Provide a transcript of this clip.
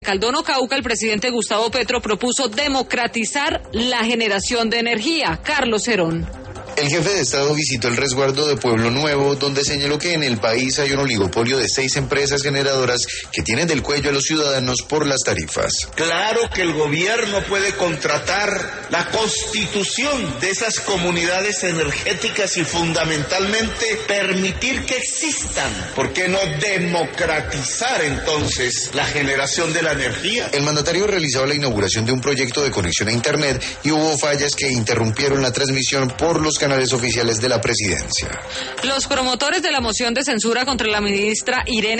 Caldono, Cauca, el presidente Gustavo Petro propuso democratizar la generación de energía. Carlos Herón. El jefe de Estado visitó el resguardo de Pueblo Nuevo, donde señaló que en el país hay un oligopolio de 6 empresas generadoras que tienen del cuello a los ciudadanos por las tarifas. Claro que el gobierno puede contratar la constitución de esas comunidades energéticas y fundamentalmente permitir que existan. ¿Por qué no democratizar entonces la generación de la energía? El mandatario realizaba la inauguración de un proyecto de conexión a Internet y hubo fallas que interrumpieron la transmisión por los canales oficiales de la presidencia. Los promotores de la moción de censura contra la ministra Irene